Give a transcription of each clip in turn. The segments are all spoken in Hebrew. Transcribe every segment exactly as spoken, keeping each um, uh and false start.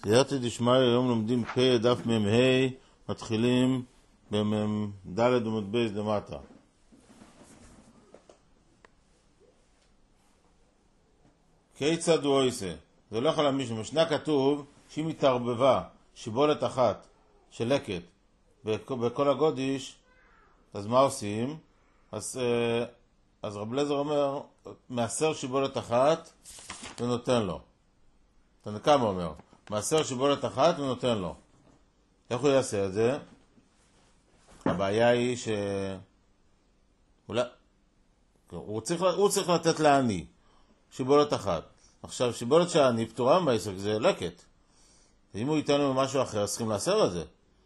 סייעתא דשמיא, היום לומדים פ' דף מ"ה, מתחילים במ"ד עמוד ב' למטה. כיצד הוא עושה? זה הולך על המשנה. במשנה כתוב שהיא מתערבבה שיבולת אחת של לקט בכל הגודיש, אז מה עושים? אז, אז רב אליעזר אומר, מעשר שיבולת אחת ונותן לו. תנא קמא אומר, מעשר שיבולת אחת ונותן לו. איך הוא יעשה את זה? הבעיה היא ש... אולי... הוא צריך, הוא צריך לתת לעני שיבולת אחת. עכשיו, שיבולת שהעני פטורה מהעסק זה לקט. אם הוא ייתן לו משהו אחר, צריכים לעשר את זה.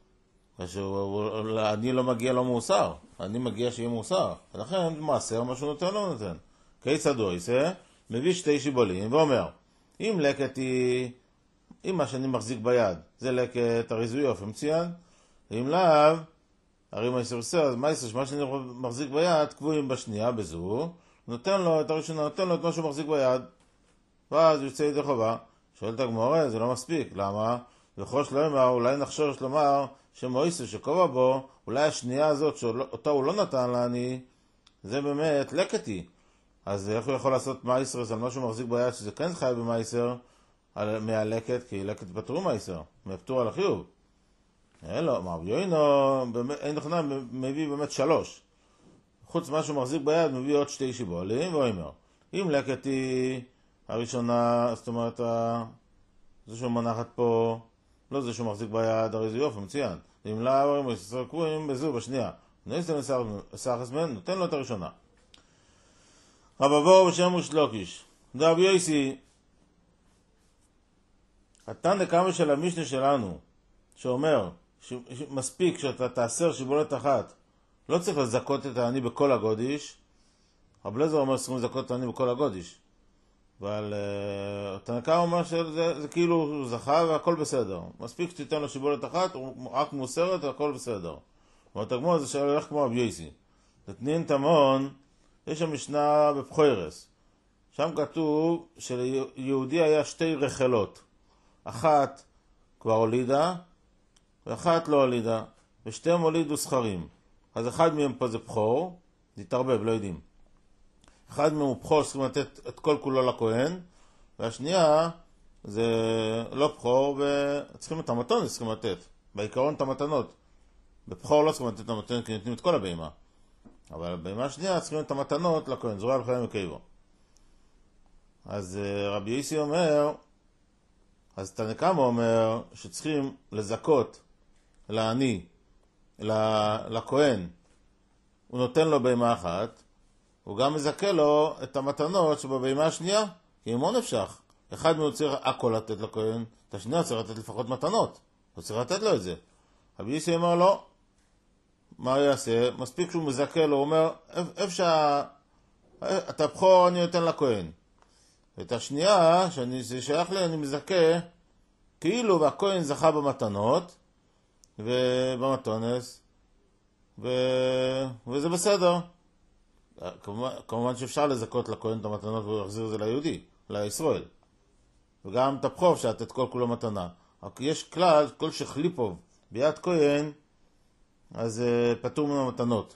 אני לא מגיע לו מוסר, אני מגיע שיהיה מוסר. ולכן מעשר מה שהוא נותן לו נותן. כיצד הוא עושה? מביא שתי שיבולים ואומר, אם לקט היא, אם מה שאני מחזיק ביד זה לקט הריזוי אופן מצוין, אם לאו, הרי מה יסרסר, אז מה יסרסר, מה שאני מחזיק ביד, קבועים בשנייה בזו, נותן לו את הראשונה, נותן לו את מה שהוא מחזיק ביד, ואז יוצא ידי חובה. שואלת הגמרא, זה לא מספיק, למה? וכל שלומר, אולי נחשוש לומר שמויסר שקובע בו, אולי השנייה הזאת שאותה הוא לא נתן לעני, זה באמת לקטי. אז איך הוא יכול לעשות מייסר על משהו מחזיק ביד שזה כן חייב במייסר מהלקט, כי לקט פטרו מייסר, מפטור על החיוב. אין לו, מה ביועינו, אין נכונה, מביא באמת שלוש. חוץ משהו מחזיק ביד, מביא עוד שתי שיבולים, ואומר, אם לקט היא הראשונה, זאת אומרת, זה שהוא מנחת פה, לא זה שהוא מחזיק ביד, הרי זה יופי, מצוין. אם לא, אומרים, קבועים בזו, בשנייה. נעשתם לסך הסמן, נותן לו את הראשונה. רב אבוהו בשם ושלוקיש. רבי יוסי, התנא קמא של המשנה שלנו, שאומר, מספיק שאתה תעשר שיבולת אחת, לא צריך לזכות את העני בכל הגודיש. רב אליעזר אומר שצריכים לזכות את העני בכל הגודיש. אבל תנא קמא אומר שזה זה כאילו הוא זכה והכל בסדר. מספיק שתיתן לו שיבולת אחת, הוא רק מוסרת והכל בסדר. אבל הגמרא זה שהולך כמו רבי יוסי. לתנין תמון, יש המשנה בפחוירס. שם כתוב שליהודי היה שתי רחלות. אחת כבר הולידה, ואחת לא הולידה. ושתיהם הולידו זכרים. אז אחד מהם פה זה בחור, זה יתערבב, לא יודעים. אחד מהם הוא בחור, צריכים לתת את כל כולו לכהן, והשנייה זה לא בחור, וצריכים את המתון, צריכים לתת. בעיקרון את המתנות. בבחור לא צריכים לתת את המתון, כי נותנים את כל הבהמה. אבל בבהמה השנייה צריכים את המתנות לכהן, זרוע על חיים וקייבו. אז רבי יוסי אומר, אז תנא קמא אומר, שצריכים לזכות לעני, לכהן, הוא נותן לו בהמה אחת, הוא גם מזכה לו את המתנות שבבהמה השנייה, כי אם הוא נפשך. אחד מהם צריך הכל לתת לכהן, את השנייה צריך לתת לפחות מתנות, הוא צריך לתת לו את זה. רבי יוסי אומר לו, מה הוא יעשה? מספיק שהוא מזכה לו, הוא אומר, איפה שה... את הבכור אני נותן לכהן. ואת השנייה, שזה שייך לי, אני מזכה, כאילו והכהן זכה במתנות, ובמתונס, ו... וזה בסדר. כמובן, כמובן שאפשר לזכות לכהן את המתנות והוא יחזיר את זה ליהודי, לישראל. וגם את הבכור שתת כל כולו מתנה. רק יש כלל, כל שחליפוב ביד כהן, אז uh, פטור מן המתנות.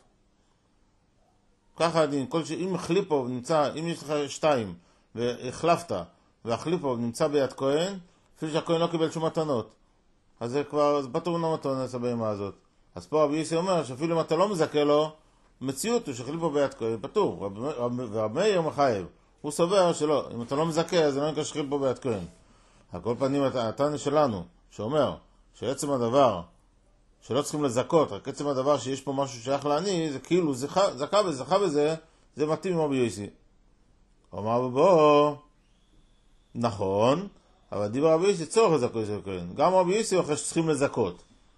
ככה הדין, כל ש... אם חליפוב נמצא, אם יש לך שתיים והחלפת, והחליפוב נמצא ביד כהן, אפילו שהכהן לא קיבל שום מתנות. אז זה כבר, זה פטור מן המתנות הבהמה הזאת. אז פה רבי יוסי אומר שאפילו אם אתה לא מזכה לו, מציאות הוא שחליפוב ביד כהן, פטור. ורב מאיר מחייב. הוא סובר שלא, אם אתה לא מזכה, אז לא נקרא שחליפוב ביד כהן. על כל פנים, התנא שלנו, שאומר שעצם הדבר, שלא צריכים לזכות, רק עצם הדבר שיש פה משהו שייך לעני, זה כאילו זכה, זכה בזה, זכה בזה, זה מתאים עם רבי יוסי. אמר בו, נכון, אבל דיבר רבי יוסי צורך לזכות של כהן. גם רבי יוסי אחרי שצריכים לזכות.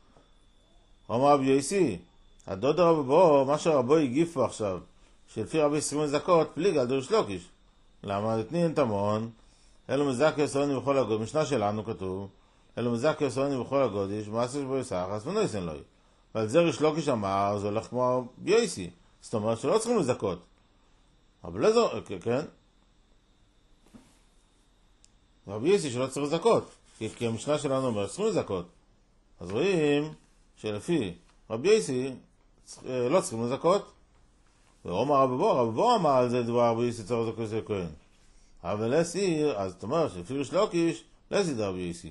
אמר רבי יוסי, הדוד רבי בו, מה שרבו הגיף פה עכשיו, שלפי רבי יוסי צריכים לזכות, פליג על דורש לוקיש. למה? לתנין תמון, אלו מזכי יסרני בכל הגוד, משנה שלנו כתוב, אלו מזכי יסרני בכל הגודיש, מעשה שבו יסח, אז מנו יסן לוי. ועל זה ריש לוקיש אמר, זה הולך כמו רבי יוסי. זאת אומרת שלא צריכים לזכות. אבל לא זו, כן? רבי יוסי שלא צריך לזכות. כי, כי המשנה שלנו אומר, צריכים לזכות. אז רואים שלפי רבי יוסי לא צריכים לזכות. ואומר רבי בוא, רבי בוא אמר על זה דבר רבי יוסי צריך לזכות של כהן. אבל לסי, אז אתה אומר שלפי ריש לוקיש, לסי דר רבי יוסי.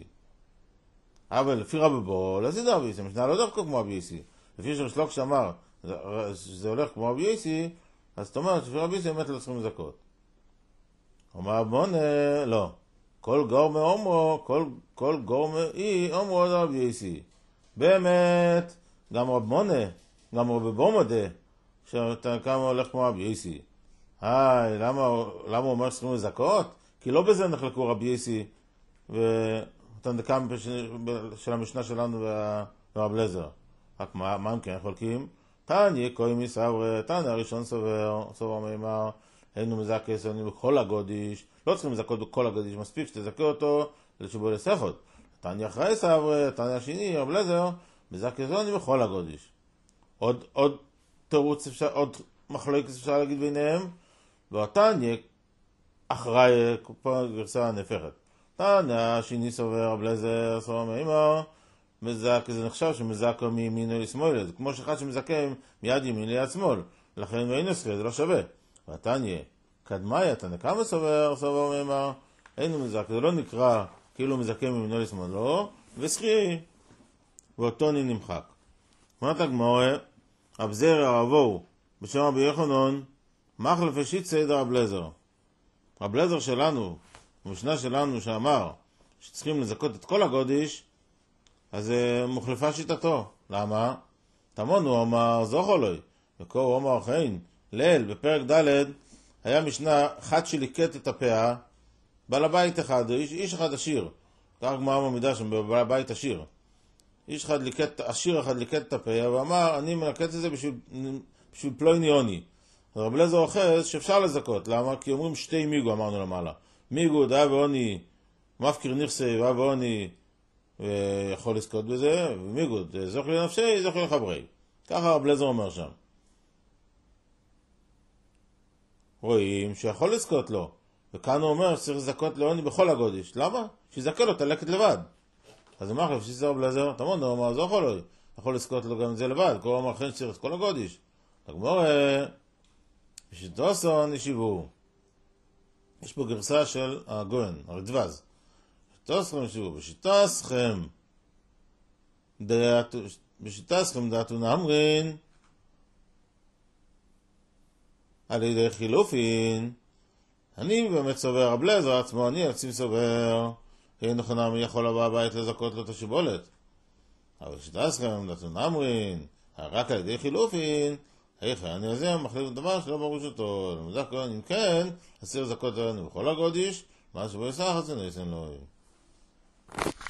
אבל לפי רבי בוא, לסי דר רבי יוסי. המשנה לא דווקא כמו רבי יוסי. לפי שריש לוקיש אמר שזה הולך כמו רבי יוסי, אז אתה אומר שלפי רבי יוסי באמת לא צריכים לזכות. אומר בונה, לא. כל גורמה אומרו, כל, כל גורמה אי אומרו עוד רבי יוסי. באמת, גם רב מונה, גם רבי בוא מודה, שאתה כמה הולך כמו רבי יוסי. היי, למה, למה הוא אומר שצריכים לזכות? כי לא בזה נחלקו רבי יוסי ותנדקם של המשנה שלנו ורב לזר. רק מה, מה הם כן חולקים? תניא קוי מסבר, תניא הראשון סובר, סובר מימר, היינו מזכס, היינו בכל הגודיש, לא צריכים לזכות בכל הגודיש, מספיק שתזכה אותו לשבוע לספות. תניא אחרי סבר, תניא השני, רב לזר, מזכס היינו בכל הגודיש. עוד, עוד תירוץ אפשר, עוד מחלוקת אפשר להגיד ביניהם, והתניא אחראי, פה גרסה נפחת. תניא השני סובר, רב לזר, סובר מימר, מזכה, זה נחשב שמזכה מימין לשמאל, זה כמו שאחד שמזכה מיד ימין ליד שמאל, לכן ואין עשרה, זה לא שווה. והתניא, קדמי, התניא כמה סובר, סובר מימר, אינו מזכה, זה לא נקרא כאילו מזכה מימינו לשמאל, לא, וסחי, ואותו נמחק. אומרת הגמרא, רב זרע רבו, בשם רבי יוחנן, מחלף השיט סדר רב לזר. רב לזר שלנו, המשנה שלנו שאמר שצריכים לזכות את כל הגודיש, אז מוחלפה שיטתו. למה? תמון הוא אמר זוכו לוי, וקור הוא אמר חיין, ליל בפרק ד' היה משנה אחד שליקט את הפאה, בעל הבית אחד, איש, איש אחד עשיר, כך גמרא במידה שם, בעל הבית עשיר. איש אחד ליקט, עשיר אחד ליקט את הפאה, ואמר, אני מלקט את זה בשביל, בשביל פלויני עוני. רב לזר אוחז שאפשר לזכות, למה? כי אומרים שתי מיגו, אמרנו למעלה. מיגו, דעה ועוני, מפקיר נכסי, דעה ועוני, ויכול לזכות בזה, ומיגו, זוכר לנפשי, זוכר לחברי. ככה רב לזר אומר שם. רואים שיכול לזכות לו, וכאן הוא אומר שצריך לזכות לעוני בכל הגודיש. למה? שיזכה לו את הלקט לבד. אז הוא אומר, שזה רב לזר, תמון, הוא אומר, זוכר לו, יכול לזכות לו גם את זה לבד, כל אומר, כן שצריך את כל הגודיש. הגמרא, בשתוסון ישיבו. יש פה גרסה של הגויין, הרדב"ז. בשתוסכם ישיבו, בשתוסכם, בשתוסכם דעתו נאמרין, על ידי חילופין, אני באמת סובר רב לזר עצמו, אני עצמי סובר, אין נכונה מי יכול לבוא הבית לזכות לו את השיבולת. אבל שתעשכם, דעתו נאמרין, רק על ידי חילופין, איך אני הזה מחליף דבר שלא ברור שאותו, למזך כהן, אם כן, אסיר זכות לנו בכל הגודיש, מה שבו יסח את זה ניסן לו.